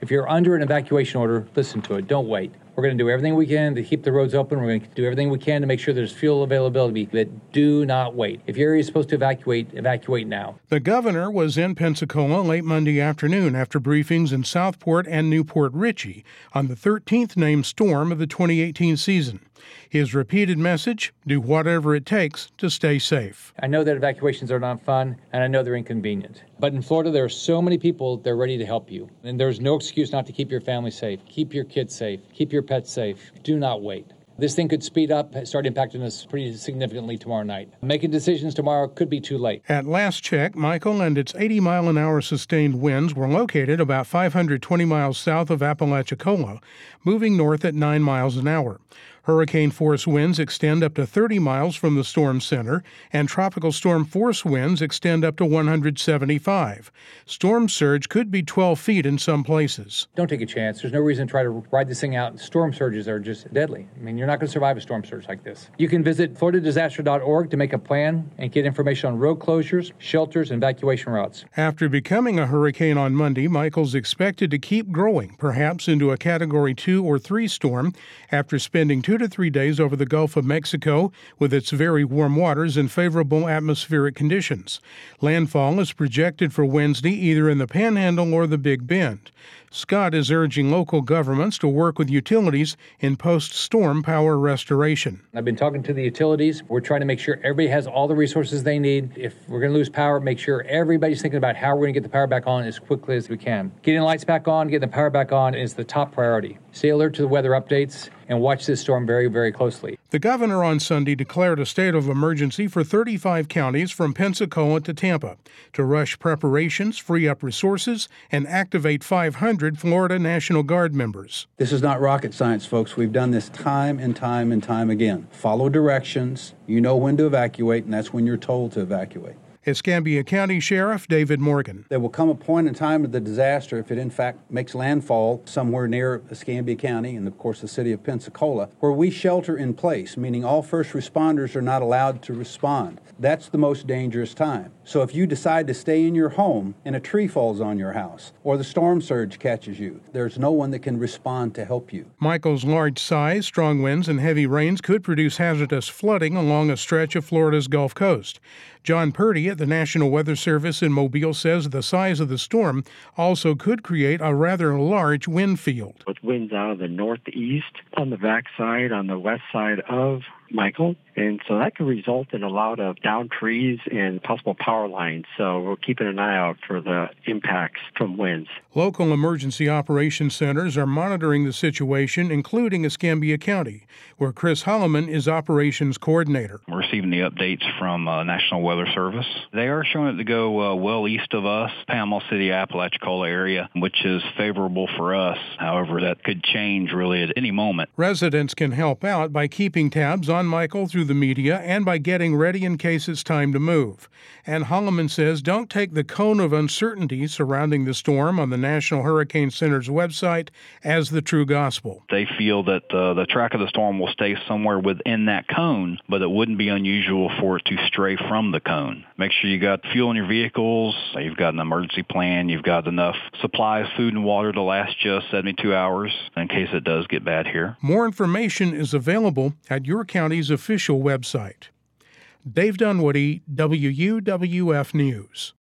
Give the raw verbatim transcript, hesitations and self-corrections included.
If you're under an evacuation order, listen to it. Don't wait. We're going to do everything we can to keep the roads open. We're going to do everything we can to make sure there's fuel availability, but do not wait. If your area is supposed to evacuate, evacuate now. The governor was in Pensacola late Monday afternoon after briefings in Southport and Newport Richey on the thirteenth named storm of the twenty eighteen season. His repeated message, do whatever it takes to stay safe. I know that evacuations are not fun, and I know they're inconvenient. But in Florida, there are so many people that are ready to help you. And there's no excuse not to keep your family safe. Keep your kids safe. Keep your pets safe. Do not wait. This thing could speed up, start impacting us pretty significantly tomorrow night. Making decisions tomorrow could be too late. At last check, Michael and its eighty mile an hour sustained winds were located about five hundred twenty miles south of Apalachicola, moving north at nine miles an hour. Hurricane force winds extend up to thirty miles from the storm center, and tropical storm force winds extend up to one hundred seventy-five. Storm surge could be twelve feet in some places. Don't take a chance. There's no reason to try to ride this thing out. Storm surges are just deadly. I mean, you're not going to survive a storm surge like this. You can visit florida disaster dot org to make a plan and get information on road closures, shelters, and evacuation routes. After becoming a hurricane on Monday, Michael's expected to keep growing, perhaps into a Category two or three storm, after spending two to three days over the Gulf of Mexico with its very warm waters and favorable atmospheric conditions. Landfall is projected for Wednesday either in the Panhandle or the Big Bend. Scott is urging local governments to work with utilities in post-storm power restoration. I've been talking to the utilities. We're trying to make sure everybody has all the resources they need. If we're going to lose power, make sure everybody's thinking about how we're going to get the power back on as quickly as we can. Getting the lights back on, getting the power back on is the top priority. Stay alert to the weather updates and watch this storm very, very closely. The governor on Sunday declared a state of emergency for thirty-five counties from Pensacola to Tampa to rush preparations, free up resources, and activate five hundred Florida National Guard members. This is not rocket science, folks. We've done this time and time and time again. Follow directions. You know when to evacuate, and that's when you're told to evacuate. Escambia County Sheriff David Morgan. There will come a point in time of the disaster, if it in fact makes landfall somewhere near Escambia County and, of course, the city of Pensacola, where we shelter in place, meaning all first responders are not allowed to respond. That's the most dangerous time. So if you decide to stay in your home and a tree falls on your house or the storm surge catches you, there's no one that can respond to help you. Michael's large size, strong winds, and heavy rains could produce hazardous flooding along a stretch of Florida's Gulf Coast. John Purdy at the National Weather Service in Mobile says the size of the storm also could create a rather large wind field. With winds out of the northeast on the backside, on the west side of Michael, and so that could result in a lot of downed trees and possible power lines. So we're keeping an eye out for the impacts from winds. Local emergency operations centers are monitoring the situation, including Escambia County, where Chris Holloman is operations coordinator. We're receiving the updates from uh, National Weather Service. They are showing it to go uh, well east of us, Panama City, Apalachicola area, which is favorable for us. However, that could change really at any moment. Residents can help out by keeping tabs on Michael through the media and by getting ready in case it's time to move. And Holloman says don't take the cone of uncertainty surrounding the storm on the National Hurricane Center's website as the true gospel. They feel that uh, the track of the storm will stay somewhere within that cone, but it wouldn't be unusual for it to stray from the cone. Make sure you got fuel in your vehicles, you've got an emergency plan, you've got enough supplies, food and water to last you seventy-two hours in case it does get bad here. More information is available at your county's official website. Dave Dunwoody, W U W F News.